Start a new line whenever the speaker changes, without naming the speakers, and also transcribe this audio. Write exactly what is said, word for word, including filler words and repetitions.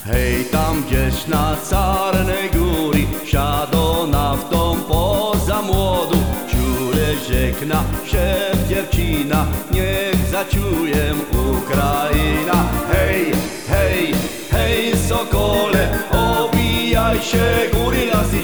Hej, tam gdzieś na Czarnej Góry siado naftą poza młodu. Ciule rzekna się dziewczyna, niech zaczuje Ukraina. Hej, hej, hej, sokole, obijaj się góry lasy